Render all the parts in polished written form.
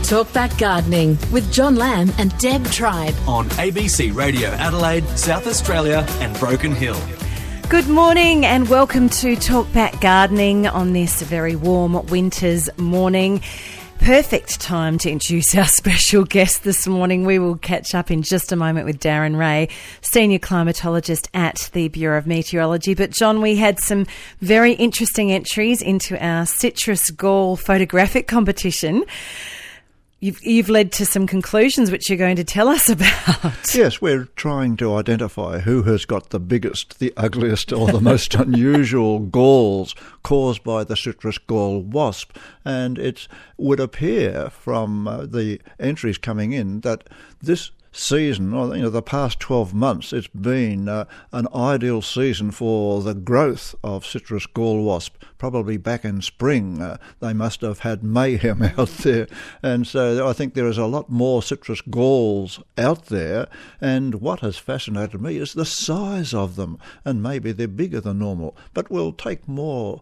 Talkback Gardening with John Lamb and Deb Tribe on ABC Radio Adelaide, South Australia and Broken Hill. Good morning and welcome to Talkback Gardening on this very warm winter's morning. Perfect time to introduce our special guest this morning. We will catch up in just a moment with Darren Ray, Senior Climatologist at the Bureau of Meteorology. But John, we had some very interesting entries into our citrus gall photographic competition. You've led to some conclusions which you're going to tell us about. Yes, we're trying to identify who has got the biggest, the ugliest or the most unusual galls caused by the citrus gall wasp. And it would appear from the entries coming in that this season, or the past 12 months, it's been an ideal season for the growth of citrus gall wasp. Probably back in spring, they must have had mayhem out there, and so I think there is a lot more citrus galls out there. And what has fascinated me is the size of them, and maybe they're bigger than normal. But we'll take more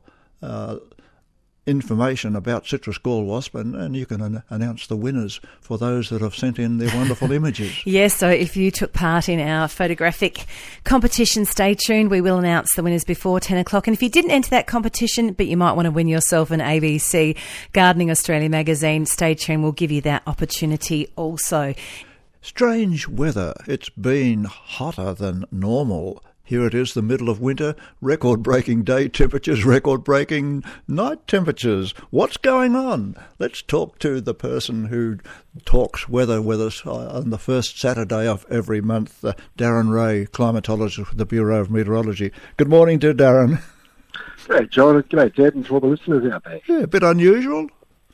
information about citrus gall wasp, and you can announce the winners for those that have sent in their wonderful images. Yes, so if you took part in our photographic competition, stay tuned. We will announce the winners before 10 o'clock. And if you didn't enter that competition, but you might want to win yourself an ABC Gardening Australia magazine, stay tuned. We'll give you that opportunity also. Strange weather. It's been hotter than normal. Here it is, the middle of winter, record-breaking day temperatures, record-breaking night temperatures. What's going on? Let's talk to the person who talks weather with us on the first Saturday of every month, Darren Ray, climatologist with the Bureau of Meteorology. Good morning to Darren. G'day, John. G'day, Deb, and to all the listeners out there. Yeah, a bit unusual.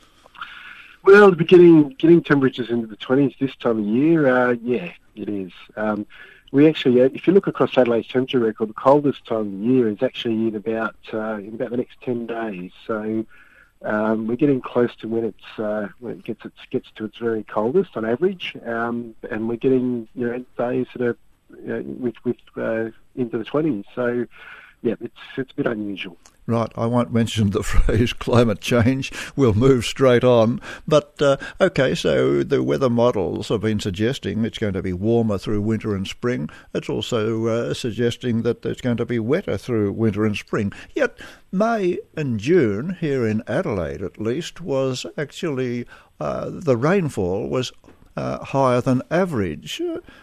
Well, getting temperatures into the 20s this time of year, yeah, it is. We actually, if you look across Adelaide's temperature record, the coldest time of the year is actually in about the next 10 days. So we're getting close to when it gets to its very coldest on average, and we're getting days that are with into the 20s. So yeah, it's a bit unusual. Right, I won't mention the phrase climate change. We'll move straight on. But, OK, so the weather models have been suggesting it's going to be warmer through winter and spring. It's also suggesting that it's going to be wetter through winter and spring. Yet May and June, here in Adelaide at least, was actually the rainfall was higher than average.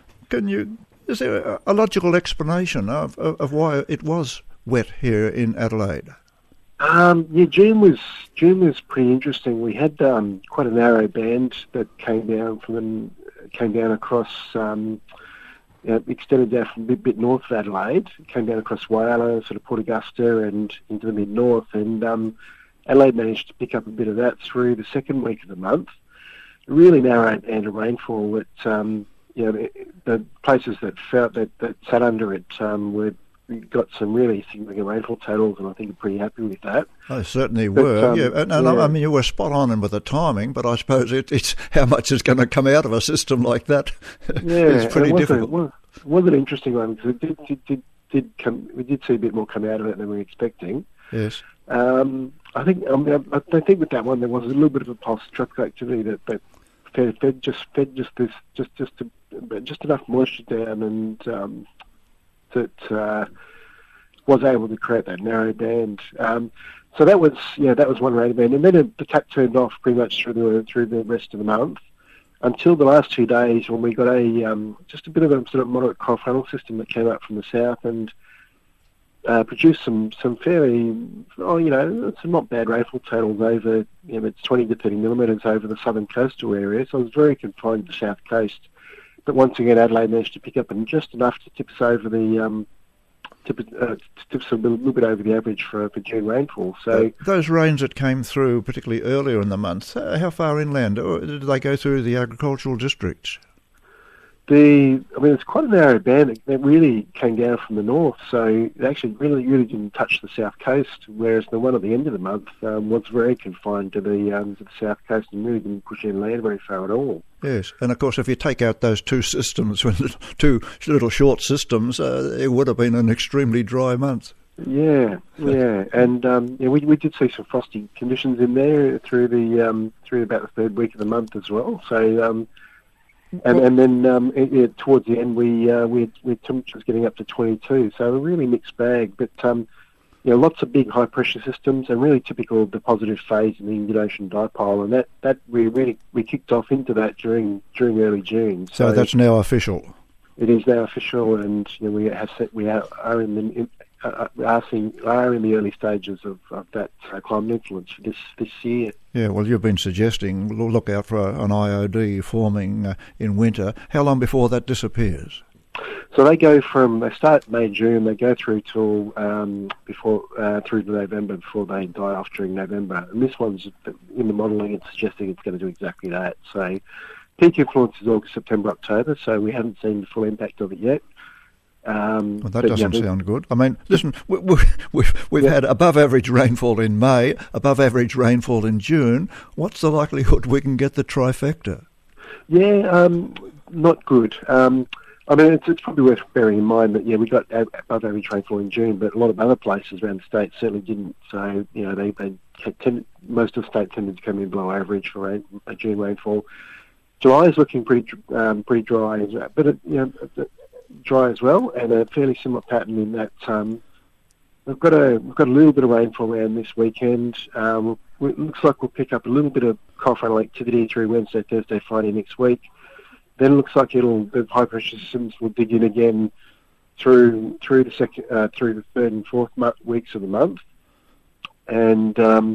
Is there a logical explanation of why it was wet here in Adelaide? Yeah, June was pretty interesting. We had quite a narrow band that came down across, extended down from a bit north of Adelaide, came down across Whyalla, sort of Port Augusta, and into the mid north. And Adelaide managed to pick up a bit of that through the second week of the month. Really narrow band of rainfall that the places that sat under it got some really significant rainfall totals, and I think I'm pretty happy with that. I certainly were, yeah. And I mean, you were spot on with the timing, but I suppose it's how much is going to come out of a system like that. Yeah, it's pretty difficult. It was an interesting one, because we did see a bit more come out of it than we were expecting. Yes. I think with that one there was a little bit of a pulse tropical activity that fed just enough moisture down, and that was able to create that narrow band. So that was one rain band, and then the tap turned off pretty much through the rest of the month until the last 2 days, when we got just a bit of a sort of moderate cold frontal system that came up from the south and produced some fairly some not bad rainfall totals over it's 20 to 30 millimetres over the southern coastal area. So it was very confined to the south coast. But once again, Adelaide managed to pick up and just enough to tip us over the tips a little bit over the average for June rainfall. So those rains that came through, particularly earlier in the month, how far inland? Or did they go through the agricultural districts? It's quite a narrow band that really came down from the north, so it actually really didn't touch the south coast, whereas the one at the end of the month was very confined to the south coast and really didn't push inland very far at all. Yes, and of course if you take out those two systems, two little short systems, it would have been an extremely dry month. Yeah, and we did see some frosty conditions in there through about the third week of the month as well. So and then towards the end we had temperatures getting up to 22. So a really mixed bag, but lots of big high pressure systems and really typical of the positive phase in the Indian Ocean dipole, and that we kicked off into that during early June. So that's now official. It is now official, and we are in the early stages of that climate influence for this year. Yeah, well, you've been suggesting look out for an IOD forming in winter. How long before that disappears? So they start May, June, they go through till through to November before they die off during November. And this one's, in the modelling, it's suggesting it's going to do exactly that. So peak influence is August, September, October, so we haven't seen the full impact of it yet. Well, that doesn't sound good. I mean, listen, we've had above average rainfall in May, above average rainfall in June. What's the likelihood we can get the trifecta? Yeah, not good. I mean, it's probably worth bearing in mind that we got above average rainfall in June, but a lot of other places around the state certainly didn't. So most of the state tended to come in below average for June rainfall. July is looking pretty dry, but dry as well, and a fairly similar pattern in that we've got a little bit of rainfall around this weekend. It looks like we'll pick up a little bit of cold frontal activity through Wednesday, Thursday, Friday next week. Then it looks like the high pressure systems will dig in again through the third and fourth weeks of the month, and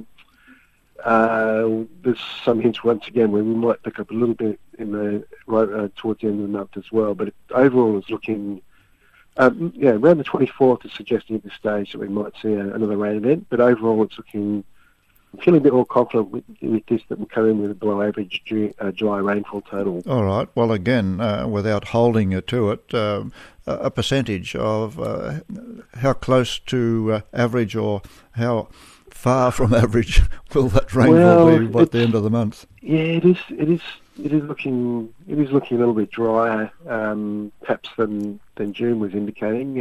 there's some hints once again where we might pick up a little bit towards the end of the month as well. But overall, it's looking around the 24th is suggesting at this stage that we might see another rain event. But overall, it's looking. I'm feeling a bit more confident with this that we'll come in with a below average July rainfall total. All right. Well, again, without holding you to it, a percentage of how close to average or how far from average will that rainfall be by the end of the month? Yeah, it is looking a little bit drier, perhaps than June was indicating.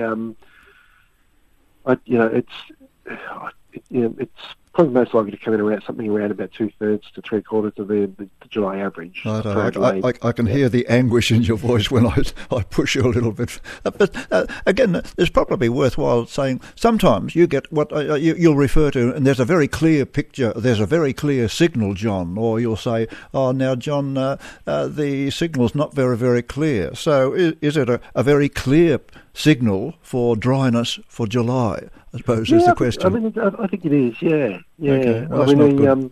It's probably most likely to come in around about 2/3 to 3/4 of the July average. I can hear the anguish in your voice when I push you a little bit. But again, it's probably worthwhile saying sometimes you get what you'll refer to, and there's a very clear picture, there's a very clear signal, John, or you'll say, oh, now, John, the signal's not very, very clear. So is it a very clear signal for dryness for July, I suppose, is the question. I mean, I think it is, yeah. Okay. Well, I mean,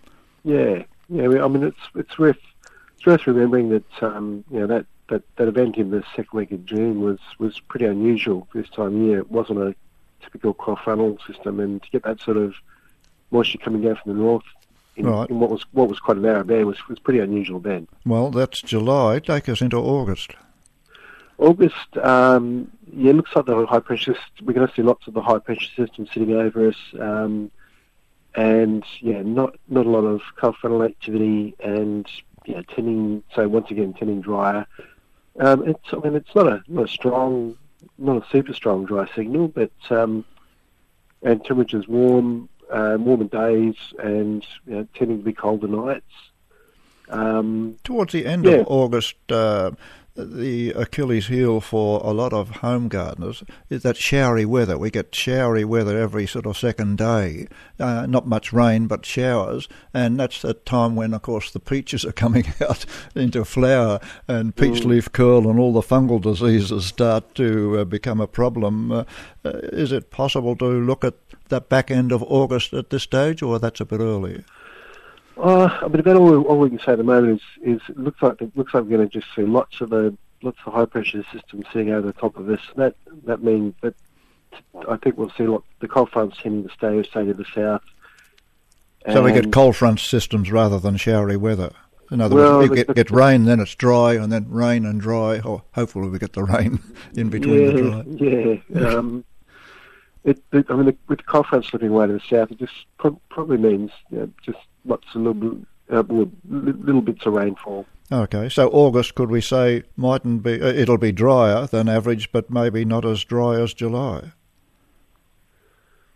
it's worth remembering that that event in the second week of June was pretty unusual for this time of year. It wasn't a typical cold frontal system, and to get that sort of moisture coming down from the north in what was quite a narrow band was pretty unusual then. Well, that's July. Take us into August. August, it looks like the high pressure. We're going to see lots of the high pressure systems sitting over us, and not a lot of cold frontal activity, and tending drier. It's not a strong, not a super strong dry signal, but and temperatures warmer days, and tending to be colder nights. Towards the end of August. The Achilles heel for a lot of home gardeners is that showery weather. We get showery weather every sort of second day. Not much rain, but showers. And that's the time when, of course, the peaches are coming out into flower and peach leaf curl and all the fungal diseases start to become a problem. Is it possible to look at the back end of August at this stage, or that's a bit early? About all we can say at the moment is it looks like we're going to just see lots of high pressure systems sitting over the top of this. That means that I think we'll see the cold fronts tending to stay to the south. So we get cold front systems rather than showery weather. In other words, we get rain, then it's dry, and then rain and dry. Or hopefully we get the rain in between the dry. With the cold front slipping away to the south, it just probably means just lots of little bits of rainfall. Okay, so August, could we say, mightn't be? It'll be drier than average, but maybe not as dry as July.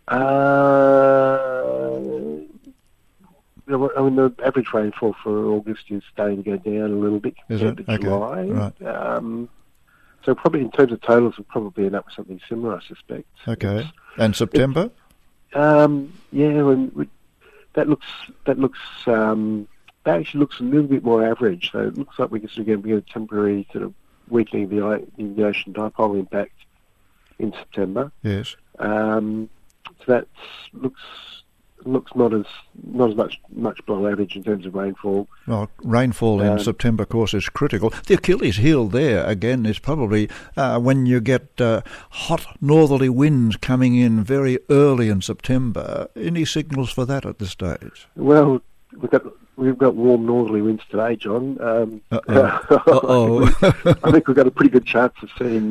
The average rainfall for August is starting to go down a little bit compared to July. Right. So probably in terms of totals, we'll probably end up with something similar, I suspect. Okay. And September? That actually looks a little bit more average. So it looks like we're sort of going to get a temporary sort of weakening of the ocean dipole impact in September. Yes. So that looks not as much below average in terms of rainfall. Well, rainfall in September, of course, is critical. The Achilles heel there, again, is probably when you get hot northerly winds coming in very early in September. Any signals for that at this stage? Well, we've got warm northerly winds today, John. Uh-oh. I think we've got a pretty good chance of seeing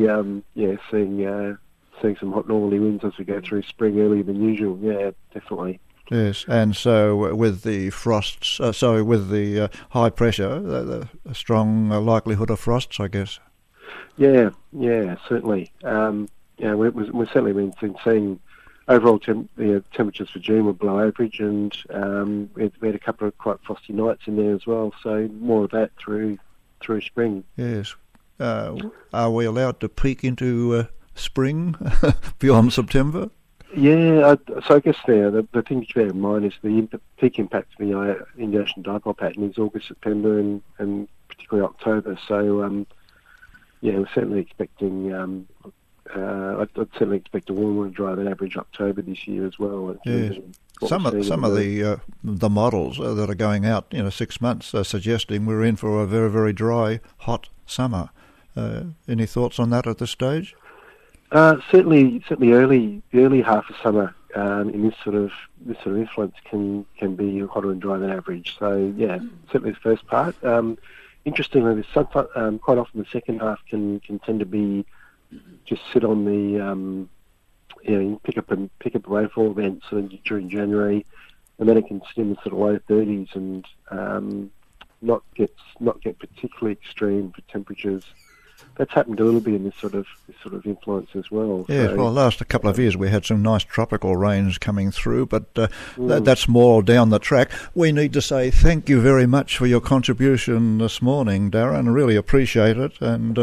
some hot northerly winds as we go through spring earlier than usual. Yeah, definitely. Yes, and so with the frosts, with the high pressure, the strong likelihood of frosts, I guess. Yeah, certainly. We've certainly been seeing overall temperatures for June were below average, and we had a couple of quite frosty nights in there as well. So more of that through spring. Yes. Are we allowed to peek into spring beyond September? Yeah, so I guess the thing to bear in mind is the peak impact of the Indian dipole pattern is August, September, and particularly October. So, we're certainly expecting. I'd certainly expect a warmer and drier than average October this year as well. Yes. Some of the models that are going out, 6 months, are suggesting we're in for a very, very dry, hot summer. Any thoughts on that at this stage? Certainly, the early half of summer in this sort of influence can be hotter and drier than average. So yeah, certainly the first part. Interestingly, quite often the second half can tend to be just sit on the you pick up a rainfall event sort of during January, and then it can sit in the sort of low 30s and not get particularly extreme for temperatures. That's happened a little bit in this sort of influence as well. Yes, well, last couple of years we had some nice tropical rains coming through, but that's more down the track. We need to say thank you very much for your contribution this morning, Darren. I really appreciate it, and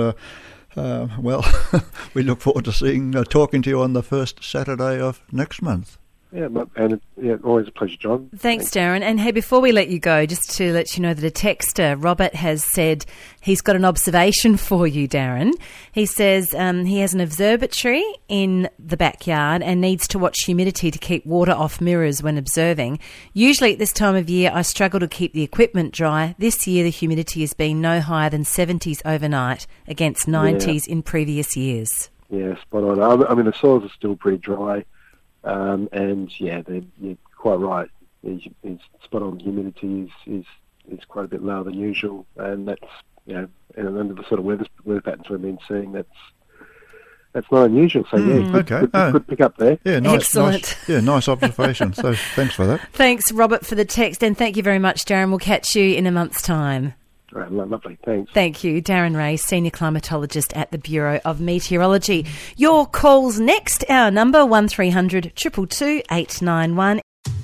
we look forward to talking to you on the first Saturday of next month. Yeah, and always a pleasure, John. Thanks, Darren. And hey, before we let you go, just to let you know that a texter, Robert, has said he's got an observation for you, Darren. He says he has an observatory in the backyard and needs to watch humidity to keep water off mirrors when observing. Usually at this time of year, I struggle to keep the equipment dry. This year, the humidity has been no higher than 70s overnight against 90s in previous years. Yeah, spot on. I mean, the soils are still pretty dry. You're quite right. It's spot on. Humidity is quite a bit lower than usual, and that's and under the sort of weather patterns we've been seeing, that's not unusual. So good pick up there. Yeah, nice, excellent. Nice observation. So thanks for that. Thanks, Robert, for the text, and thank you very much, Darren. We'll catch you in a month's time. Right, lovely, thanks. Thank you. Darren Ray, Senior Climatologist at the Bureau of Meteorology. Your calls next. Our number 1300 222 891.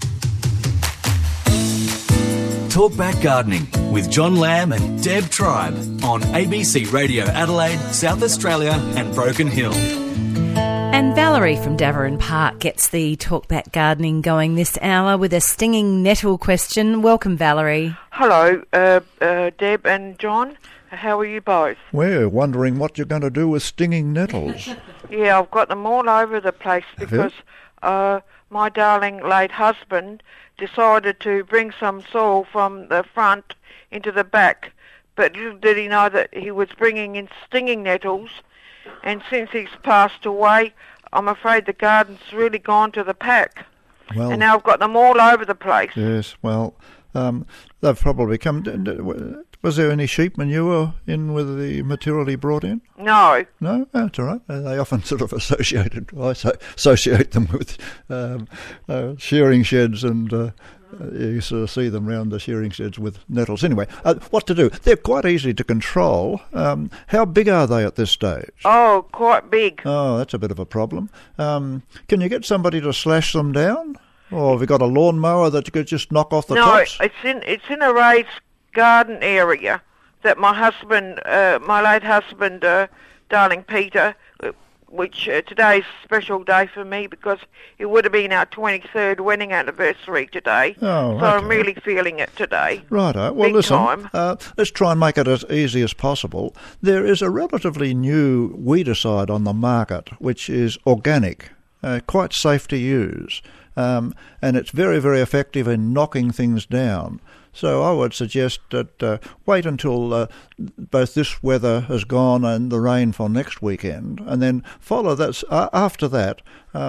Talkback Gardening with John Lamb and Deb Tribe on ABC Radio Adelaide, South Australia and Broken Hill. And Valerie from Daverin Park gets the Talkback Gardening going this hour with a stinging nettle question. Welcome, Valerie. Hello, Deb and John. How are you both? We're wondering what you're going to do with stinging nettles. Yeah, I've got them all over the place because my darling late husband decided to bring some soil from the front into the back, but little did he know that he was bringing in stinging nettles, and since he's passed away, I'm afraid the garden's really gone to the pack. Well, and now I've got them all over the place. Yes, well, they've probably come... Was there any sheep manure in with the material he brought in? No. No, that's all right. They often sort of associate them with shearing sheds, and you sort of see them round the shearing sheds with nettles. Anyway, what to do? They're quite easy to control. How big are they at this stage? Oh, quite big. Oh, that's a bit of a problem. Can you get somebody to slash them down? Or have you got a lawnmower that you could just knock off the tops? No, it's in a raised garden area that my husband, my late husband, darling Peter, which today's a special day for me because it would have been our 23rd wedding anniversary today. Oh, so okay. I'm really feeling it today. Righto. Well, Big listen, time. let's try and make it as easy as possible. There is a relatively new weedicide on the market which is organic, quite safe to use, and it's very, very effective in knocking things down. So I would suggest that wait until both this weather has gone and the rain for next weekend, and then follow that. After that,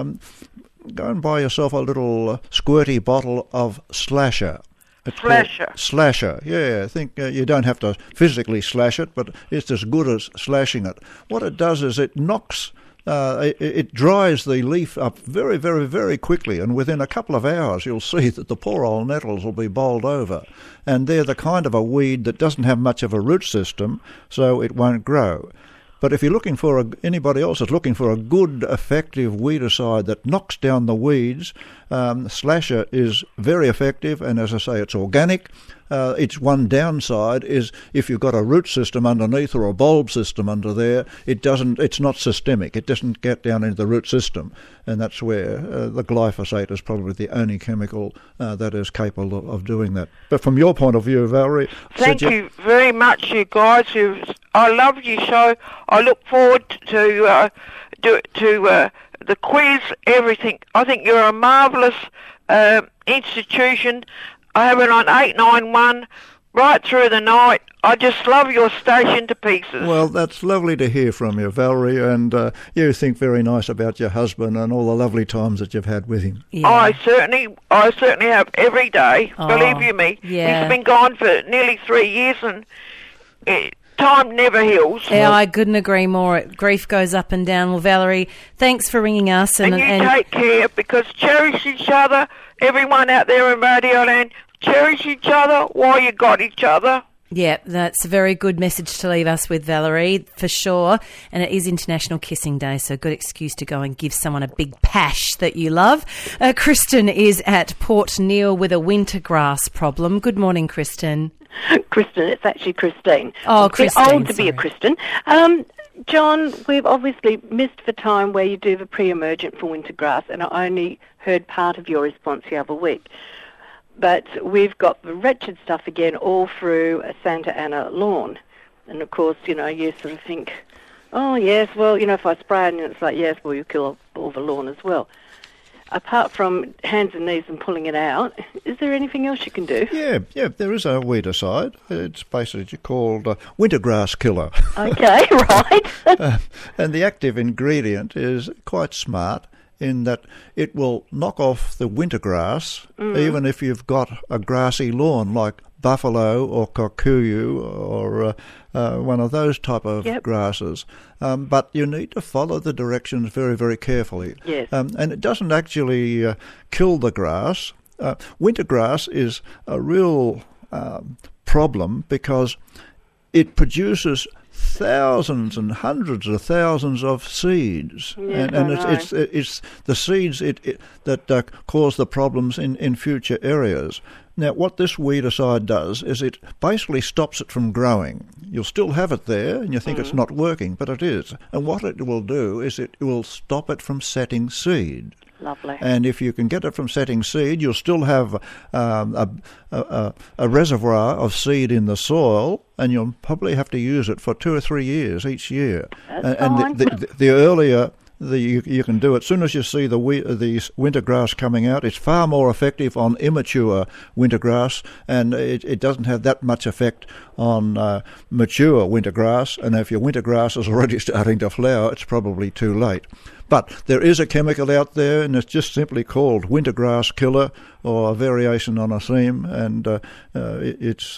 go and buy yourself a little squirty bottle of Slasher. Slasher, yeah. I think you don't have to physically slash it, but it's as good as slashing it. What it does is it knocks... it dries the leaf up very, very, very quickly, and within a couple of hours you'll see that the poor old nettles will be bowled over. And they're the kind of a weed that doesn't have much of a root system, so it won't grow. But if you're looking for anybody else is looking for a good, effective weedicide that knocks down the weeds, Slasher is very effective, and as I say, it's organic. Its one downside is if you've got a root system underneath or a bulb system under there, it's not systemic. It doesn't get down into the root system, and that's where the glyphosate is probably the only chemical that is capable of doing that. But from your point of view, Valerie... Thank you very much, you guys. I love your show. I look forward to the quiz, everything. I think you're a marvellous institution. I have it on 891 right through the night. I just love your station to pieces. Well, that's lovely to hear from you, Valerie, and you think very nice about your husband and all the lovely times that you've had with him. Yeah. I certainly have every day, believe you me. Yeah. He's been gone for nearly 3 years, and time never heals. Yeah, I couldn't agree more. Grief goes up and down. Well, Valerie, thanks for ringing us. And you take care, because cherish each other. Everyone out there in Radio Land, cherish each other while you got each other. Yeah, that's a very good message to leave us with, Valerie, for sure. And it is International Kissing Day, so a good excuse to go and give someone a big pash that you love. Kristen is at Port Neale with a winter grass problem. Good morning, Kristen. Kristen, it's actually Christine. Oh, Christine. Christine, old to be a Kristen. John, we've obviously missed the time where you do the pre-emergent for winter grass, and I only heard part of your response the other week. But we've got the wretched stuff again all through a Santa Ana lawn. And, of course, you sort of think, oh, yes, well, if I spray it, and it's like, yes, well, you kill all the lawn as well. Apart from hands and knees and pulling it out, is there anything else you can do? Yeah, there is a weedicide. It's basically called winter grass killer. Okay, right. And the active ingredient is quite smart in that it will knock off the winter grass, even if you've got a grassy lawn like buffalo or kikuyu or one of those type of grasses. But you need to follow the directions very, very carefully. Yes. And it doesn't actually kill the grass. Winter grass is a real problem because it produces thousands and hundreds of thousands of seeds, and it's the seeds that cause the problems in future areas. Now, what this weedicide does is it basically stops it from growing. You'll still have it there, and you think it's not working, but it is. And what it will do is it will stop it from setting seed. Lovely. And if you can get it from setting seed, you'll still have a reservoir of seed in the soil, and you'll probably have to use it for 2 or 3 years each year. That's and fine. the earlier you can do it. As soon as you see the winter grass coming out, it's far more effective on immature winter grass, and it doesn't have that much effect on mature winter grass. And if your winter grass is already starting to flower, it's probably too late. But there is a chemical out there, and it's just simply called winter grass killer, or a variation on a theme, and it's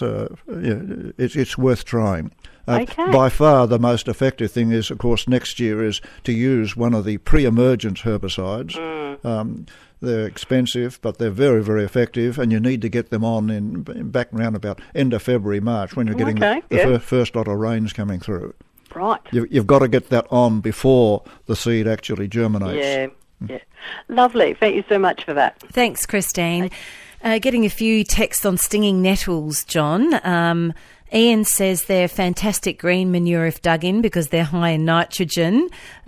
worth trying. Okay. By far the most effective thing is, of course, next year is to use one of the pre-emergent herbicides. They're expensive, but they're very, very effective, and you need to get them on in back around about end of February, March, when you're getting the first lot of rains coming through. Right. You've got to get that on before the seed actually germinates. Yeah. Lovely. Thank you so much for that. Thanks, Christine. Getting a few texts on stinging nettles, John. Ian says they're fantastic green manure if dug in because they're high in nitrogen.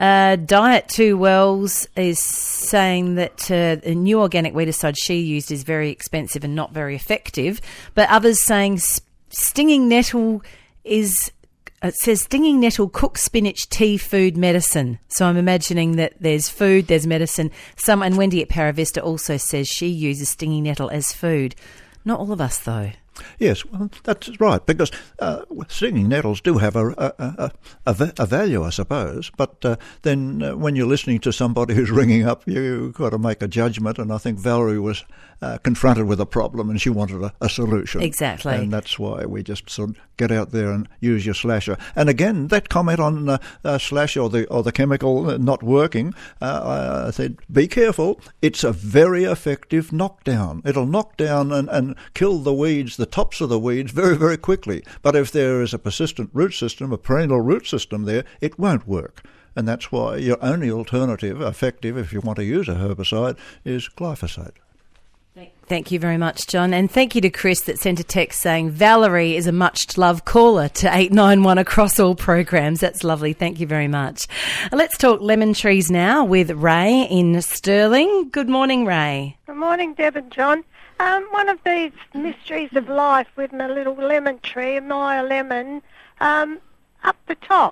Diet 2 Wells is saying that the new organic weedicide she used is very expensive and not very effective. But others saying stinging nettle is... It says stinging nettle cook spinach tea food medicine. So I'm imagining that there's food, there's medicine. And Wendy at Paravista also says she uses stinging nettle as food. Not all of us, though. Yes, well, that's right, because stinging nettles do have a value, I suppose, but then when you're listening to somebody who's ringing up, you've got to make a judgment, and I think Valerie was confronted with a problem and she wanted a solution. Exactly. And that's why we just sort of get out there and use your slasher. And again, that comment on slash or the chemical not working, I said, be careful, it's a very effective knockdown. It'll knock down and kill the weeds, the tops of the weeds, very, very quickly. But if there is a persistent root system, a perennial root system there, it won't work. And that's why your only alternative, effective, if you want to use a herbicide, is glyphosate. Thank you very much, John. And thank you to Chris that sent a text saying Valerie is a much-loved caller to 891 across all programs. That's lovely. Thank you very much. Let's talk lemon trees now with Ray in Stirling. Good morning, Ray. Good morning, Deb and John. One of these mysteries of life with my little lemon tree, my lemon, up the top,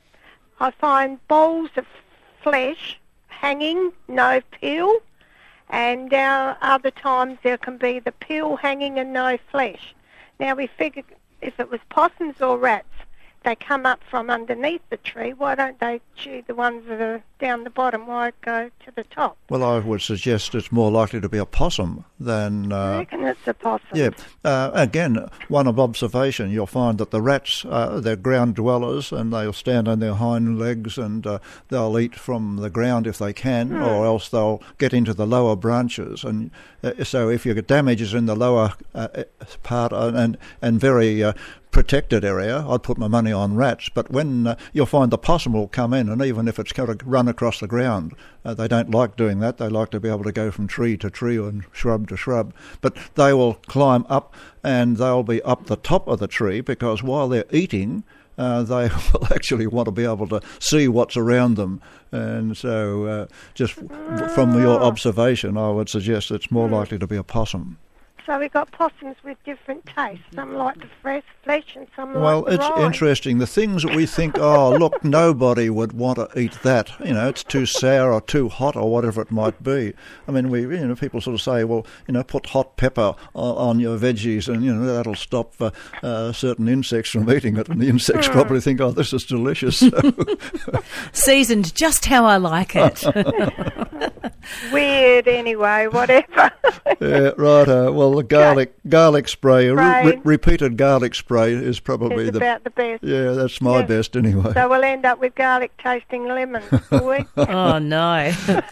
I find bowls of flesh hanging, no peel, and other times there can be the peel hanging and no flesh. Now we figured if it was possums or rats, they come up from underneath the tree. Why don't they chew the ones that are down the bottom? Why go to the top? Well, I would suggest it's more likely to be a possum than... I reckon it's a possum. Yeah. Again, one of observation, you'll find that the rats, they're ground dwellers, and they'll stand on their hind legs and they'll eat from the ground if they can, or else they'll get into the lower branches. And so if your damage is in the lower part and very... protected area, I'd put my money on rats. But when you'll find the possum will come in, and even if it's going to run across the ground, they don't like doing that. They like to be able to go from tree to tree and shrub to shrub. But they will climb up, and they'll be up the top of the tree, because while they're eating, they will actually want to be able to see what's around them. And so just from your observation, I would suggest it's more likely to be a possum. So we got possums with different tastes. Some like the fresh flesh and some well, like the it's rind. interesting. The things that we think, oh, look, nobody would want to eat that. You know, it's too sour or too hot or whatever it might be. I mean, people sort of say, well, put hot pepper on your veggies and, that'll stop certain insects from eating it. And the insects probably think, oh, this is delicious. Seasoned just how I like it. Weird anyway, whatever. Yeah, right. Well, the garlic spray, repeated garlic spray is probably about the best. Yeah, that's my best anyway. So we'll end up with garlic tasting lemons, will we? Oh, no.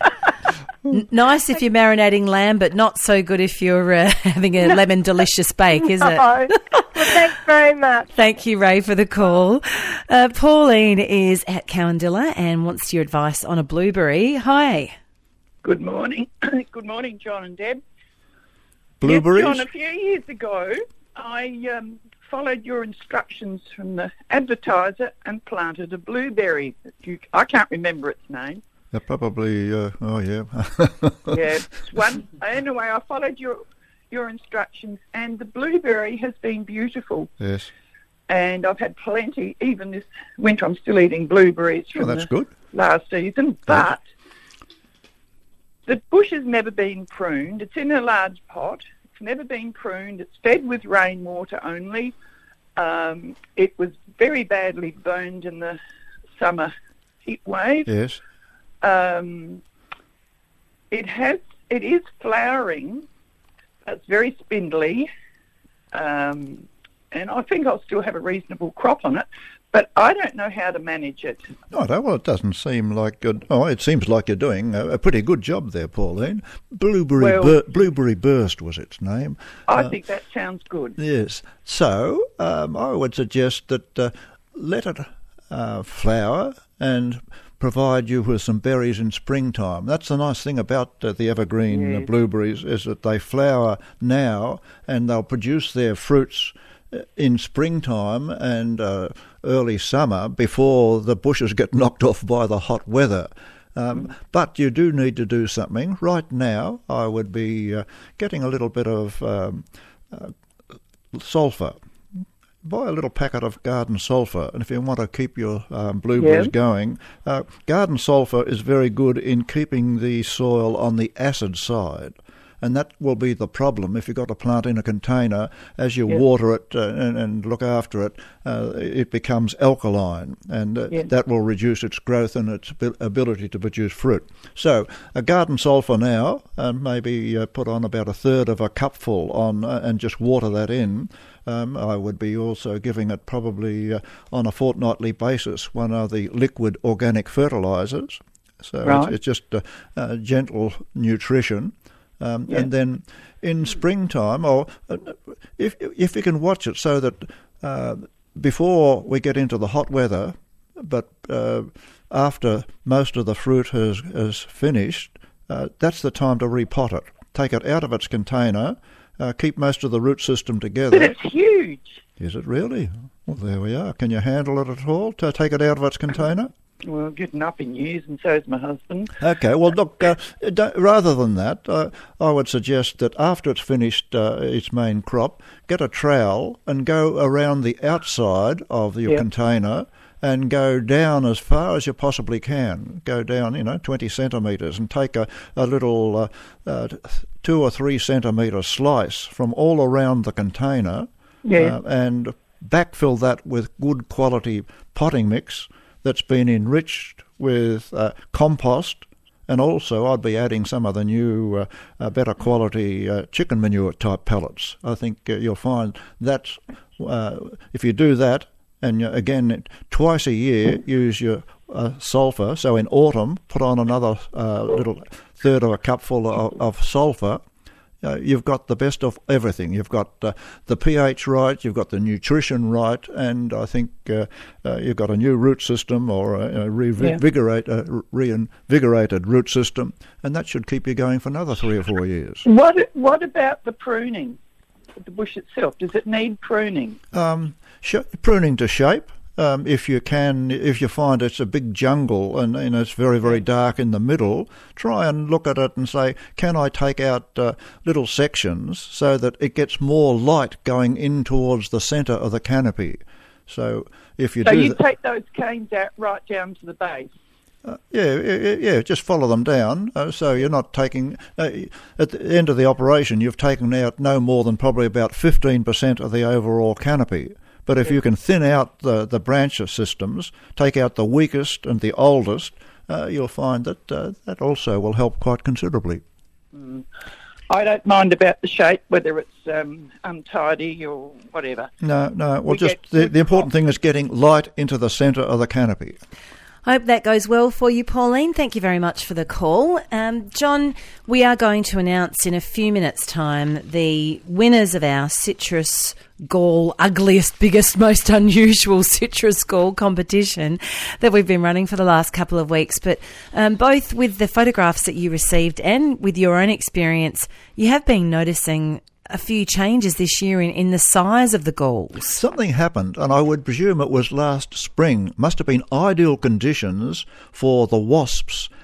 Nice if you're marinating lamb, but not so good if you're having a lemon delicious bake, is it? Well, thanks very much. Thank you, Ray, for the call. Pauline is at Cowandilla and wants your advice on a blueberry. Hi. Good morning. Good morning, John and Deb. Blueberries? Yes, John, a few years ago, I followed your instructions from the advertiser and planted a blueberry. I can't remember its name. Probably, yeah. Yeah, it's one. Anyway, I followed your instructions, and the blueberry has been beautiful. Yes. and I've had plenty. Even this winter, I'm still eating blueberries from that's good. last season. But the bush has never been pruned. It's in a large pot. It's never been pruned. It's fed with rainwater only. It was very badly burned in the summer heat wave. Yes. It is flowering. It's very spindly, and I think I'll still have a reasonable crop on it. But I don't know how to manage it. Oh, well, it doesn't seem like good. Oh, it seems like you're doing a pretty good job there, Pauline. Blueberry Burst was its name. I think that sounds good. Yes. So I would suggest that let it flower and provide you with some berries in springtime. That's the nice thing about the evergreen blueberries, is that they flower now and they'll produce their fruits in springtime and early summer before the bushes get knocked off by the hot weather. But you do need to do something. Right now, I would be getting a little bit of sulphur. Buy a little packet of garden sulphur, and if you want to keep your blueberries going, garden sulphur is very good in keeping the soil on the acid side. And that will be the problem if you've got a plant in a container. As you water it and look after it, it becomes alkaline, and that will reduce its growth and its ability to produce fruit. So a garden sulphur now, maybe put on about a third of a cupful on, and just water that in. I would be also giving it probably on a fortnightly basis one of the liquid organic fertilisers. So it's just gentle nutrition. And then in springtime, or if you can watch it so that before we get into the hot weather, but after most of the fruit has finished, that's the time to repot it. Take it out of its container, keep most of the root system together. But it's huge. Is it really? Well, there we are. Can you handle it at all to take it out of its container? Well, getting up in years, and so is my husband. Okay, well, look, rather than that, I would suggest that after it's finished its main crop, get a trowel and go around the outside of your container and go down as far as you possibly can. Go down, 20 centimetres, and take a little 2 or 3 centimetre slice from all around the container and backfill that with good quality potting mix that's been enriched with compost, and also I'd be adding some of the new better quality chicken manure type pellets. I think you'll find that if you do that, and again twice a year use your sulphur, so in autumn put on another little third of a cupful of sulphur, you've got the best of everything. You've got the pH right, you've got the nutrition right, and I think you've got a new root system, or a reinvigorated root system, and that should keep you going for another 3 or 4 years. What about the pruning of the bush itself? Does it need pruning? Pruning to shape. If you find it's a big jungle and it's very, very dark in the middle, try and look at it and say, can I take out little sections so that it gets more light going in towards the centre of the canopy? So if you take those canes out right down to the base. Just follow them down. So you're not taking at the end of the operation, you've taken out no more than probably about 15% of the overall canopy. But if you can thin out the branch systems, take out the weakest and the oldest, you'll find that that also will help quite considerably. I don't mind about the shape, whether it's untidy or whatever. No. Well, the important thing is getting light into the centre of the canopy. I hope that goes well for you, Pauline. Thank you very much for the call. John, we are going to announce in a few minutes' time the winners of our citrus gall, ugliest, biggest, most unusual citrus gall competition that we've been running for the last couple of weeks. But both with the photographs that you received and with your own experience, you have been noticing a few changes this year in the size of the galls. Something happened, and I would presume it was last spring. Must have been ideal conditions for the wasps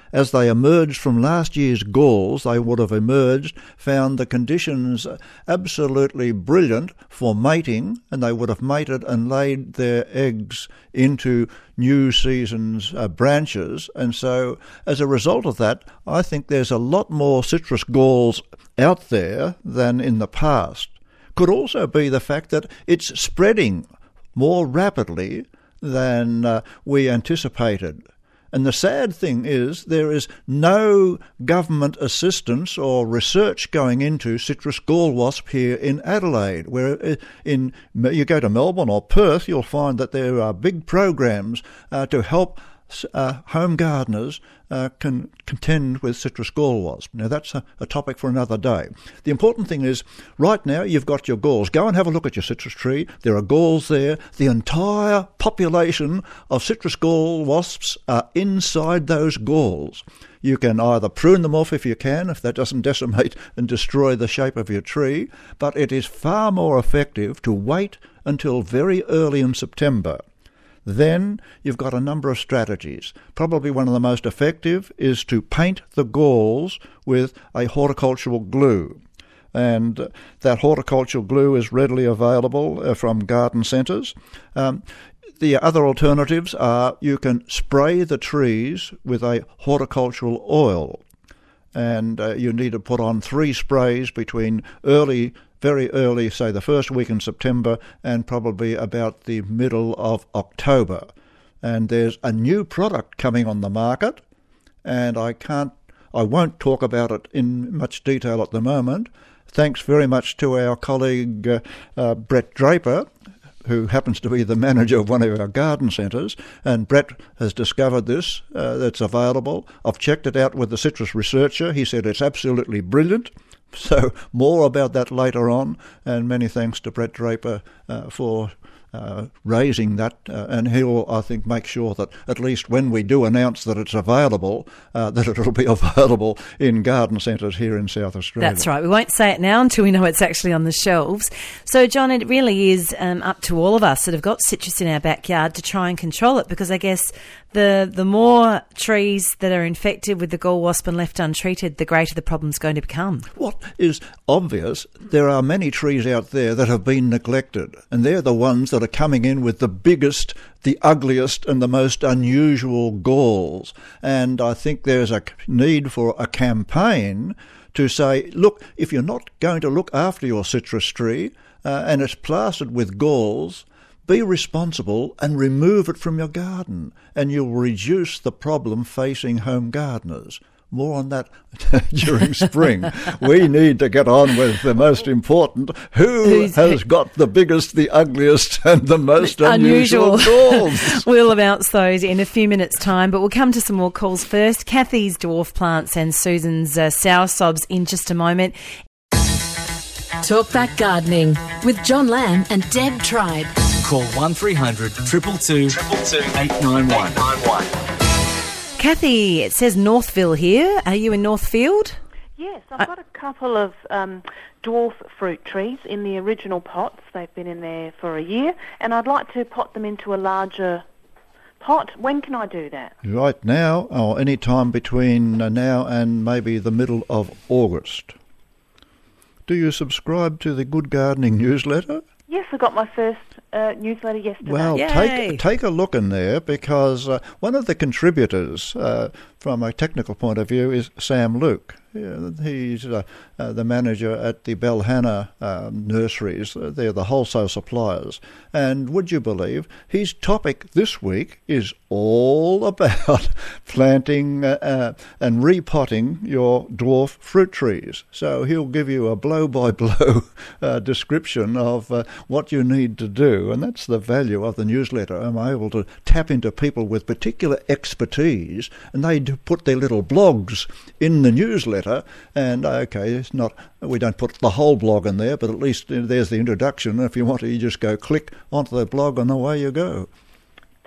as they emerged from last year's galls, they would have found the conditions absolutely brilliant for mating, and they would have mated and laid their eggs into new season's branches. And so as a result of that, I think there's a lot more citrus galls out there than in the past. Could also be the fact that it's spreading more rapidly than we anticipated. And the sad thing is there is no government assistance or research going into citrus gall wasp here in Adelaide. Where you go to Melbourne or Perth, you'll find that there are big programs to help home gardeners can contend with citrus gall wasp. Now that's a topic for another day. The important thing is, right now you've got your galls. Go and have a look at your citrus tree. There are galls there. The entire population of citrus gall wasps are inside those galls. You can either prune them off if you can, if that doesn't decimate and destroy the shape of your tree, but it is far more effective to wait until very early in September. Then you've got a number of strategies. Probably one of the most effective is to paint the galls with a horticultural glue. And that horticultural glue is readily available from garden centres. The other alternatives are you can spray the trees with a horticultural oil. And you need to put on 3 sprays between very early, say the first week in September, and probably about the middle of October. And there's a new product coming on the market, and I won't talk about it in much detail at the moment. Thanks very much to our colleague Brett Draper, who happens to be the manager of one of our garden centres, and Brett has discovered this, that's available. I've checked it out with the citrus researcher. He said it's absolutely brilliant. So more about that later on, and many thanks to Brett Draper for raising that, and he'll, I think, make sure that at least when we do announce that it's available, that it'll be available in garden centres here in South Australia. That's right. We won't say it now until we know it's actually on the shelves. So, John, it really is up to all of us that have got citrus in our backyard to try and control it, because I guess the more trees that are infected with the gall wasp and left untreated, the greater the problem's going to become. What is obvious, there are many trees out there that have been neglected, and they're the ones that are coming in with the biggest, the ugliest and the most unusual galls. And I think there's a need for a campaign to say, look, if you're not going to look after your citrus tree and it's plastered with galls, be responsible and remove it from your garden, and you'll reduce the problem facing home gardeners. More on that during spring. We need to get on with the most important. Who has got the biggest, the ugliest and the most unusual galls? We'll announce those in a few minutes' time, but we'll come to some more calls first. Kathy's dwarf plants and Susan's soursops in just a moment. Talkback Gardening with John Lamb and Deb Tribe. Call 1300 222 891. Kathy, it says Northville here. Are you in Northfield? Yes, I've got a couple of dwarf fruit trees in the original pots. They've been in there for a year, and I'd like to pot them into a larger pot. When can I do that? Right now, or any time between now and maybe the middle of August. Do you subscribe to the Good Gardening newsletter? Yes, I got my first newsletter yesterday. Well, take a look in there, because one of the contributors from a technical point of view is Sam Luke. He's the manager at the Belhannah nurseries. They're the wholesale suppliers. And would you believe, his topic this week is all about planting and repotting your dwarf fruit trees. So he'll give you a blow-by-blow description of what you need to do. And that's the value of the newsletter. I'm able to tap into people with particular expertise, and they put their little blogs in the newsletter. And we don't put the whole blog in there, but at least there's the introduction. If you want to, you just go click onto the blog and away you go.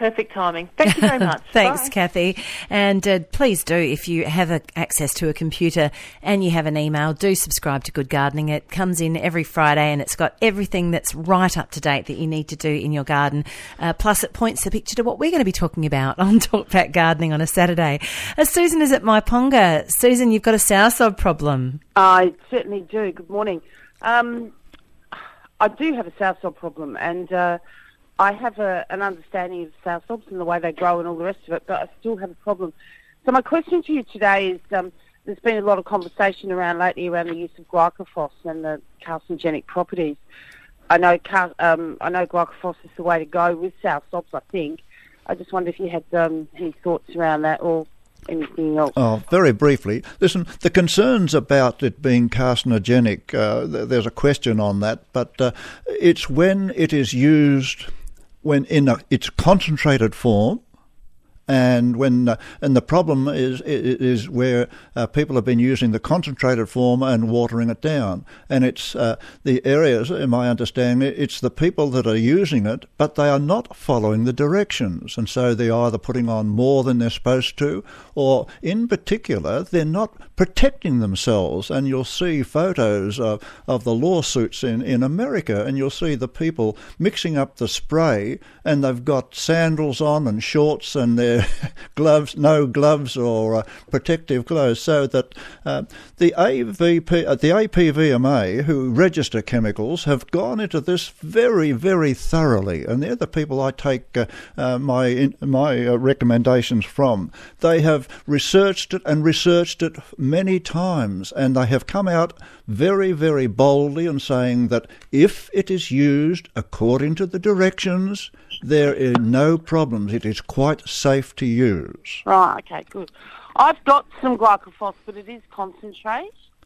Perfect timing. Thank you very much. Thanks, Bye. Kathy. And please do, if you have access to a computer and you have an email, do subscribe to Good Gardening. It comes in every Friday and it's got everything that's right up to date that you need to do in your garden. Plus, it points the picture to what we're going to be talking about on Talkback Gardening on a Saturday. Susan is at Maiponga. Susan, you've got a soursop problem. I certainly do. Good morning. I do have a soursop problem, and I have an understanding of soursops and the way they grow and all the rest of it, but I still have a problem. So my question to you today is, there's been a lot of conversation lately around the use of glyphosate and the carcinogenic properties. I know glyphosate is the way to go with soursops, I think. I just wonder if you had any thoughts around that or anything else. Oh, very briefly. Listen, the concerns about it being carcinogenic, there's a question on that, but it's when it is used when in its concentrated form, and the problem is where people have been using the concentrated form and watering it down, and it's the areas, in my understanding, it's the people that are using it, but they are not following the directions, and so they're either putting on more than they're supposed to, or in particular they're not protecting themselves. And you'll see photos of the lawsuits in America, and you'll see the people mixing up the spray, and they've got sandals on and shorts, and they're no gloves or protective clothes, so that the APVMA, who register chemicals, have gone into this very, very thoroughly, and they're the people I take my recommendations from. They have researched it many times, and they have come out very, very boldly and saying that if it is used according to the directions, there are no problems. It is quite safe to use. Right, okay, good. I've got some glyphosate, but it is concentrate.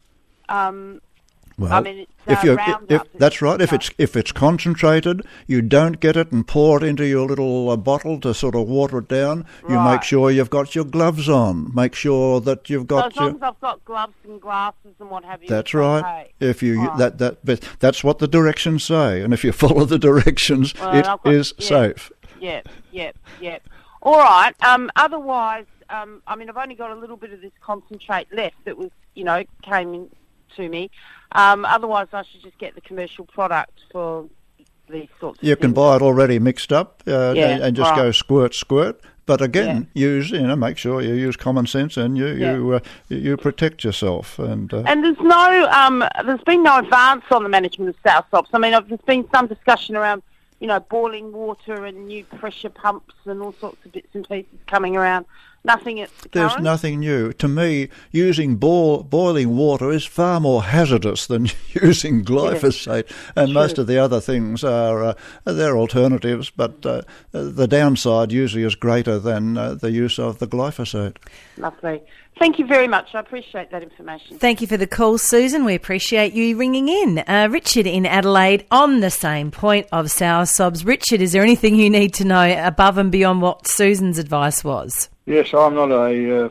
Well, I mean, it's if that's right. If it's concentrated, you don't get it and pour it into your little bottle to sort of water it down. Right. You make sure you've got your gloves on. Make sure that you've got. So as long as I've got gloves and glasses and what have you. That's right. Okay. If you but that's what the directions say, and if you follow the directions, it is safe. Yep. All right. Otherwise, I mean, I've only got a little bit of this concentrate left that was, came in to me. Otherwise, I should just get the commercial product for these sorts of things. You can buy it already mixed up and just go squirt. But again, make sure you use common sense and you protect yourself. And there's been no advance on the management of soursops. I mean, there's been some discussion around, boiling water and new pressure pumps and all sorts of bits and pieces coming around. Nothing at the There's current. nothing new. To me, using boiling water is far more hazardous than using glyphosate. And most of the other things are they're alternatives, but the downside usually is greater than the use of the glyphosate. Lovely. Thank you very much. I appreciate that information. Thank you for the call, Susan. We appreciate you ringing in. Richard in Adelaide on the same point of soursops. Richard, is there anything you need to know above and beyond what Susan's advice was? Yes, I'm not a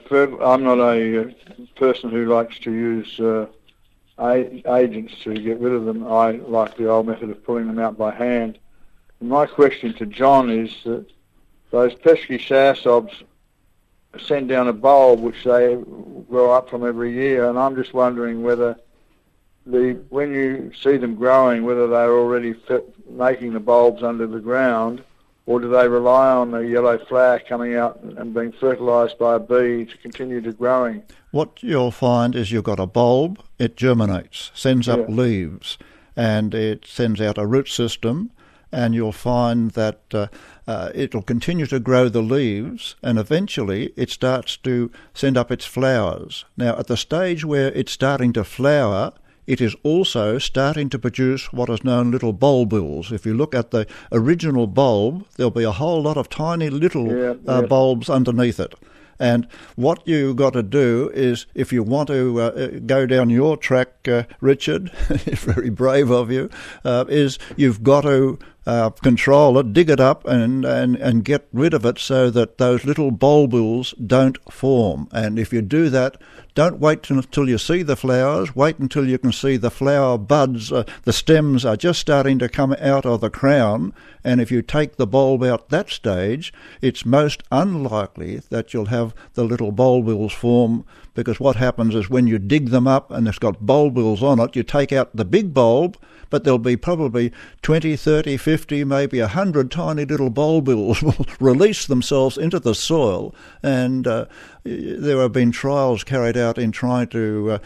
person who likes to use agents to get rid of them. I like the old method of pulling them out by hand. And my question to John is that those pesky soursops send down a bulb which they grow up from every year, and I'm just wondering whether when you see them growing, whether they're already making the bulbs under the ground, or do they rely on the yellow flower coming out and being fertilised by a bee to continue to growing? What you'll find is you've got a bulb, it germinates, sends up leaves, and it sends out a root system, and you'll find that it'll continue to grow the leaves, and eventually it starts to send up its flowers. Now, at the stage where it's starting to flower, it is also starting to produce what is known little bulbules. If you look at the original bulb, there'll be a whole lot of tiny little bulbs underneath it. And what you've got to do is, if you want to go down your track, Richard, very brave of you, is you've got to control it, dig it up and get rid of it so that those little bulbules don't form. And if you do that, don't wait until you see the flowers. Wait until you can see the flower buds. The stems are just starting to come out of the crown. And if you take the bulb out that stage, it's most unlikely that you'll have the little bulbules form, because what happens is when you dig them up and it's got bulbules on it, you take out the big bulb, but there'll be probably 20, 30, 50, maybe 100 tiny little bulbules will release themselves into the soil. And there have been trials carried out in trying to,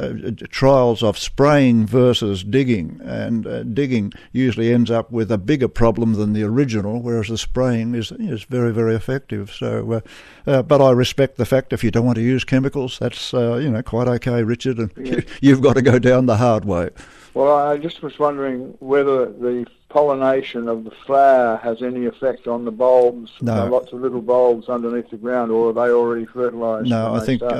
trials of spraying versus digging. And digging usually ends up with a bigger problem than the original, whereas the spraying is very, very effective. So, but I respect the fact if you don't want to use chemicals, that's quite okay, Richard, and you've got to go down the hard way. Well, I just was wondering whether the pollination of the flower has any effect on the bulbs. No. There are lots of little bulbs underneath the ground, or are they already fertilised? No, I think,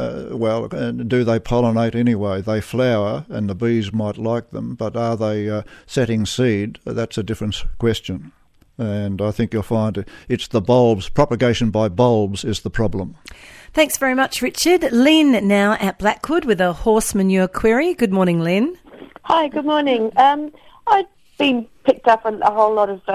do they pollinate anyway? They flower, and the bees might like them, but are they setting seed? That's a different question. And I think you'll find it's the bulbs, propagation by bulbs is the problem. Thanks very much, Richard. Lynn now at Blackwood with a horse manure query. Good morning, Lynn. Hi, good morning. I've been picked up a whole lot of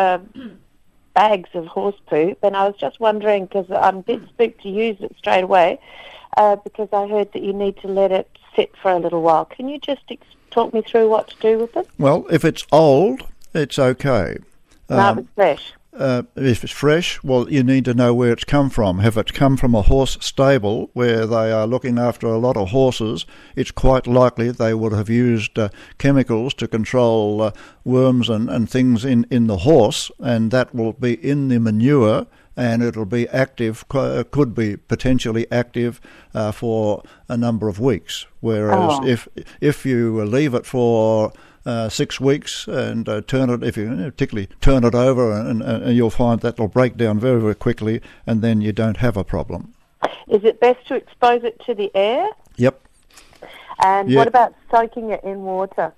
bags of horse poop, and I was just wondering, because I'm a bit spooked to use it straight away, because I heard that you need to let it sit for a little while. Can you just talk me through what to do with it? Well, if it's old, it's okay. No, it's fresh. If it's fresh, well, you need to know where it's come from. If it's come from a horse stable where they are looking after a lot of horses, it's quite likely they would have used chemicals to control worms and things in the horse, and that will be in the manure, and it'll be active, could be potentially active for a number of weeks. Whereas if you leave it for 6 weeks and turn it, if you particularly turn it over, and you'll find that will break down very, very quickly, and then you don't have a problem. Is it best to expose it to the air? Yep. And what about soaking it in water?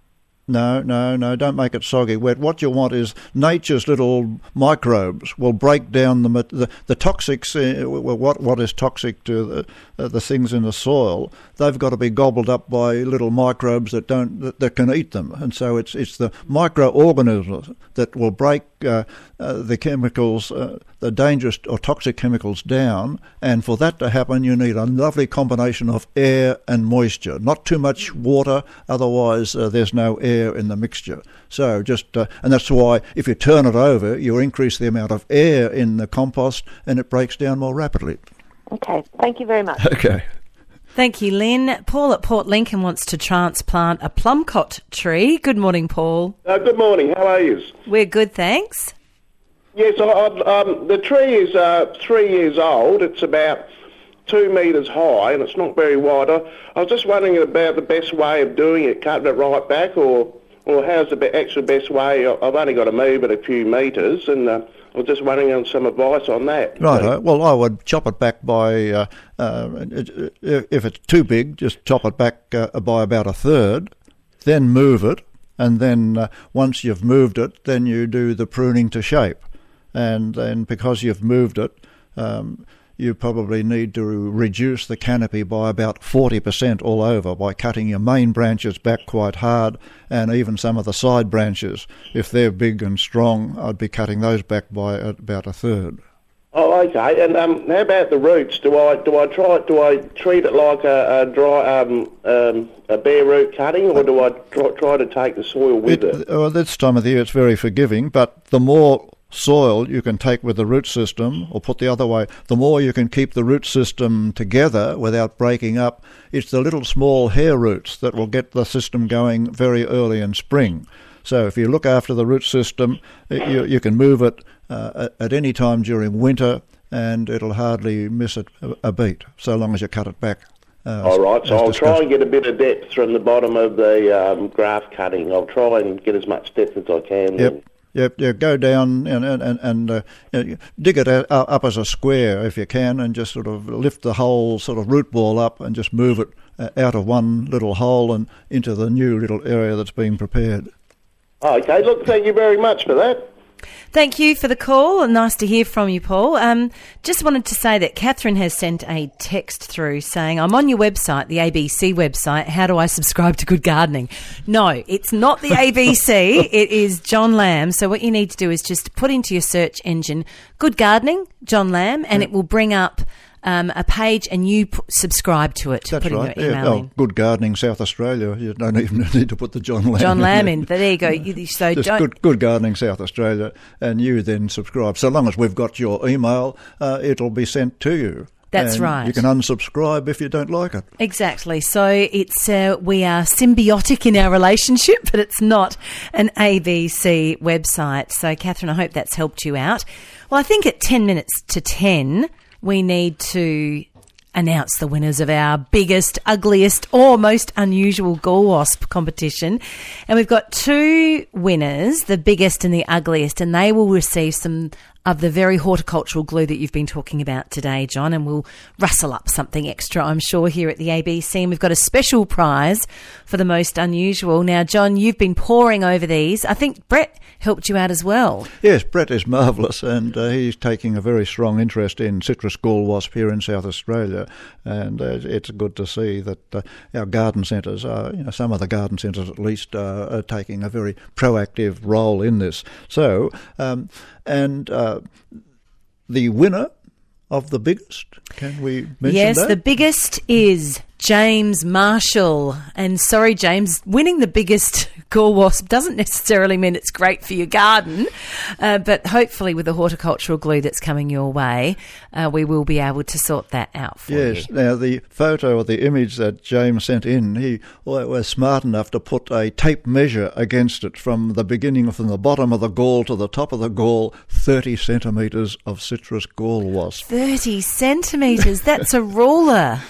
No, don't make it soggy wet. What you want is nature's little microbes will break down the toxics. What is toxic to the things in the soil? They've got to be gobbled up by little microbes that can eat them, and so it's the microorganisms that will break the chemicals, the dangerous or toxic chemicals down. And for that to happen, you need a lovely combination of air and moisture. Not too much water, otherwise there's no air in the mixture. So and that's why if you turn it over, you increase the amount of air in the compost, and it breaks down more rapidly. Okay, thank you very much. Okay. Thank you, Lynn. Paul at Port Lincoln wants to transplant a plumcot tree. Good morning, Paul. Good morning. How are you? We're good, thanks. Yes, the tree is 3 years old. It's about 2 metres high, and it's not very wide. I was just wondering about the best way of doing it, cutting it right back, or how's the actual best way? I've only got to move it a few metres, and I was just wondering on some advice on that. Right. Well, I would chop it back by, if it's too big, just chop it back by about a third, then move it, and then once you've moved it, then you do the pruning to shape. And then because you've moved it, you probably need to reduce the canopy by about 40% all over by cutting your main branches back quite hard, and even some of the side branches. If they're big and strong, I'd be cutting those back by about a third. Oh, okay. And how about the roots? Do I treat it like a dry a bare root cutting, or do I try to take the soil with it? Well, this time of the year it's very forgiving, but the more soil you can take with the root system, or put the other way, the more you can keep the root system together without breaking up. It's the little small hair roots that will get the system going very early in spring. So if you look after the root system, you can move it at any time during winter, and it'll hardly miss it a beat, so long as you cut it back. All right, so I'll try and get a bit of depth from the bottom of the graft cutting. I'll try and get as much depth as I can. Yep. Yep, go down and dig it up as a square if you can, and just sort of lift the whole sort of root ball up and just move it out of one little hole and into the new little area that's being prepared. Okay, look, thank you very much for that. Thank you for the call. Nice to hear from you, Paul. Just wanted to say that Catherine has sent a text through saying, I'm on your website, the ABC website. How do I subscribe to Good Gardening? No, it's not the ABC. It is John Lamb. So what you need to do is just put into your search engine Good Gardening, John Lamb, and it will bring up a page, and you subscribe to it. That's putting right. your email in. Good Gardening South Australia. You don't even need to put the John Lamb in. But there you go. So just Good Gardening South Australia, and you then subscribe. So long as we've got your email, it'll be sent to you. That's and right. You can unsubscribe if you don't like it. Exactly. So it's we are symbiotic in our relationship, but it's not an ABC website. So, Catherine, I hope that's helped you out. Well, I think at 10 minutes to 10, we need to announce the winners of our biggest, ugliest or most unusual gall wasp competition. And we've got 2 winners, the biggest and the ugliest, and they will receive some of the very horticultural glue that you've been talking about today, John, and we'll rustle up something extra, I'm sure, here at the ABC. And we've got a special prize for the most unusual. Now, John, you've been poring over these. I think Brett helped you out as well. Yes, Brett is marvellous, and he's taking a very strong interest in citrus gall wasp here in South Australia, and it's good to see that our garden centres, some of the garden centres at least, are taking a very proactive role in this. So, the winner of the biggest, can we mention that? Yes, the biggest is James Marshall. And sorry, James, winning the biggest gall wasp doesn't necessarily mean it's great for your garden, but hopefully with the horticultural glue that's coming your way, we will be able to sort that out for you. Yes, now the photo or the image that James sent in, he was smart enough to put a tape measure against it from the beginning, from the bottom of the gall to the top of the gall, 30 centimetres of citrus gall wasp. 30 centimetres, that's a ruler.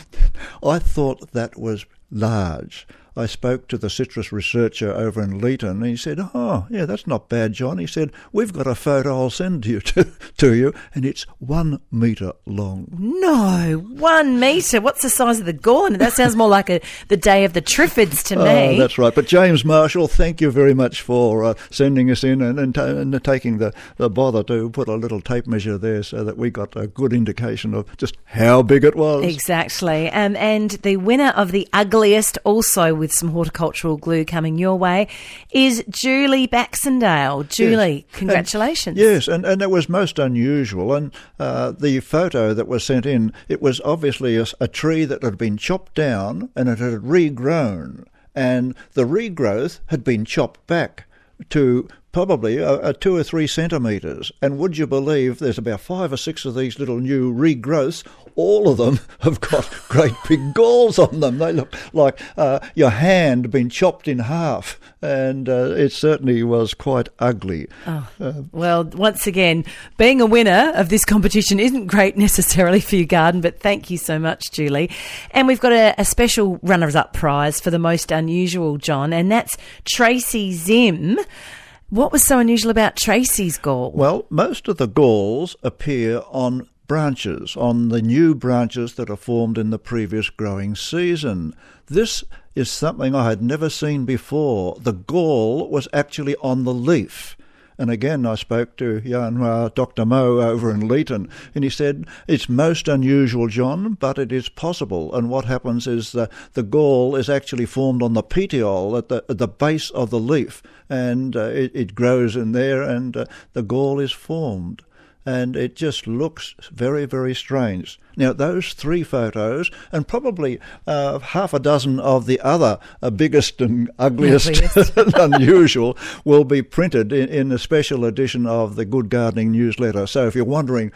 I thought that was large. I spoke to the citrus researcher over in Leeton, and he said, "Oh, yeah, that's not bad, John." He said, "We've got a photo I'll send to you, and it's 1 metre long." No, 1 metre. What's the size of the gall? That sounds more like the day of the Triffids to me. That's right. But James Marshall, thank you very much for sending us in and taking the bother to put a little tape measure there so that we got a good indication of just how big it was. Exactly. And the winner of the ugliest, also with some horticultural glue coming your way, is Julie Baxendale. Julie, yes. Congratulations. And it was most unusual. And the photo that was sent in, it was obviously a tree that had been chopped down and it had regrown. And the regrowth had been chopped back to probably 2 or 3 centimetres. And would you believe there's about 5 or 6 of these little new regrowths? All of them have got great big galls on them. They look like your hand been chopped in half, and it certainly was quite ugly. Well, once again, being a winner of this competition isn't great necessarily for your garden, but thank you so much, Julie. And we've got a special runners-up prize for the most unusual, John, and that's Tracy Zim. What was so unusual about Tracy's gall? Well, most of the galls appear on branches, on the new branches that are formed in the previous growing season. This is something I had never seen before. The gall was actually on the leaf. And again, I spoke to Dr. Mo over in Leeton, and he said, it's most unusual, John, but it is possible. And what happens is the gall is actually formed on the petiole at the base of the leaf, and it grows in there, and the gall is formed. And it just looks very, very strange. Now, those 3 photos, and probably half a dozen of the other biggest and ugliest and unusual, will be printed in a special edition of the Good Gardening newsletter. So if you're wondering,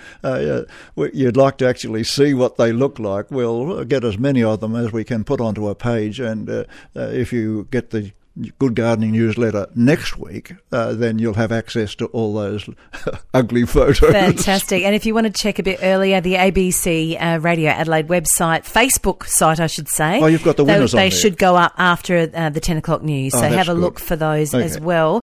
you'd like to actually see what they look like, we'll get as many of them as we can put onto a page. And if you get the Good Gardening newsletter next week, then you'll have access to all those ugly photos. Fantastic. And if you want to check a bit earlier, the ABC Radio Adelaide website, Facebook site, I should say. Oh, you've got the winners on there. They should go up after the 10 o'clock news, so have a look for those as well.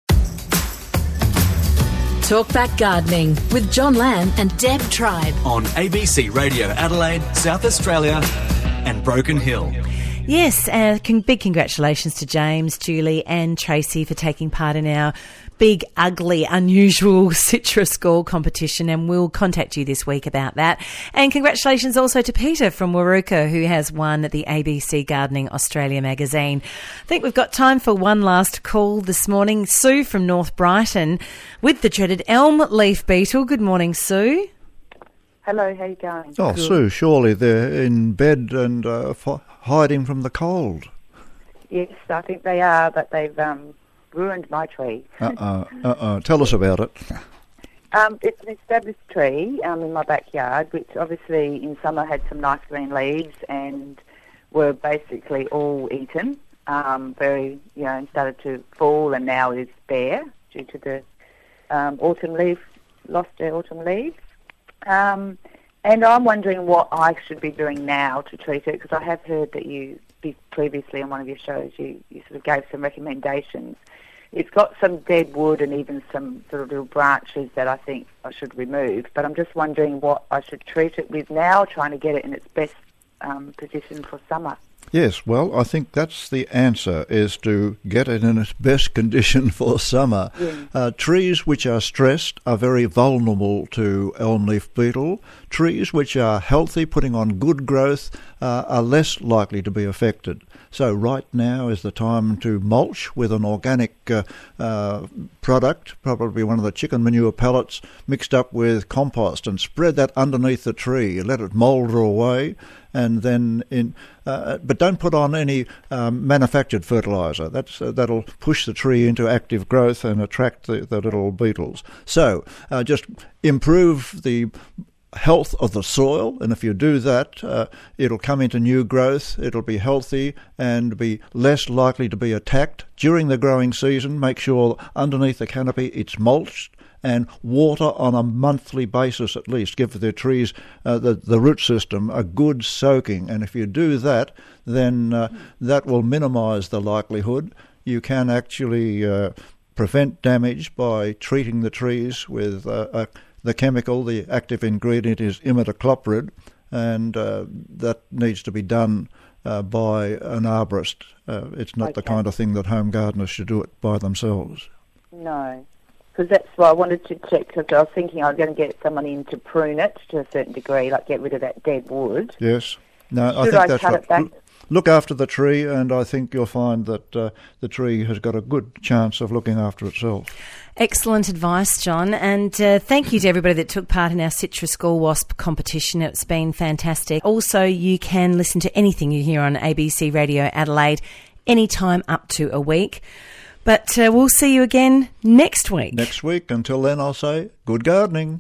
Talkback Gardening with John Lamb and Deb Tribe on ABC Radio Adelaide, South Australia and Broken Hill. Yes, big congratulations to James, Julie and Tracy for taking part in our big, ugly, unusual citrus gall competition, and we'll contact you this week about that. And congratulations also to Peter from Waruka, who has won the ABC Gardening Australia magazine. I think we've got time for one last call this morning. Sue from North Brighton with the dreaded elm leaf beetle. Good morning, Sue. Hello, how you going? Oh, good. Sue, surely they're in bed and hiding from the cold. Yes, I think they are, but they've ruined my tree. Tell us about it. It's an established tree in my backyard, which obviously in summer had some nice green leaves and were basically all eaten. And started to fall, and now is bare due to the lost their autumn leaves. And I'm wondering what I should be doing now to treat it, because I have heard that you previously on one of your shows you sort of gave some recommendations. It's got some dead wood and even some sort of little branches that I think I should remove, but I'm just wondering what I should treat it with now, trying to get it in its best position for summer. Yes, well, I think that's the answer, is to get it in its best condition for summer. Yeah. Trees which are stressed are very vulnerable to elm leaf beetle. Trees which are healthy, putting on good growth, are less likely to be affected. So right now is the time to mulch with an organic product, probably one of the chicken manure pellets, mixed up with compost, and spread that underneath the tree. Let it moulder away. And then, but don't put on any manufactured fertiliser. That'll push the tree into active growth and attract the little beetles. So just improve the health of the soil, and if you do that, it'll come into new growth. It'll be healthy and be less likely to be attacked during the growing season. Make sure underneath the canopy it's mulched, and water on a monthly basis at least. Give the trees, the root system, a good soaking. And if you do that, then that will minimise the likelihood. You can actually prevent damage by treating the trees with the chemical. The active ingredient is imidacloprid, and that needs to be done by an arborist. It's not the kind of thing that home gardeners should do it by themselves. No. Because that's why I wanted to check, because I was thinking I was going to get someone in to prune it to a certain degree, like get rid of that dead wood. Yes. No, I think that's right. It back? Look after the tree, and I think you'll find that the tree has got a good chance of looking after itself. Excellent advice, John, and thank you to everybody that took part in our Citrus Gall Wasp competition. It's been fantastic. Also, you can listen to anything you hear on ABC Radio Adelaide anytime up to a week. But we'll see you again next week. Next week. Until then, I'll say good gardening.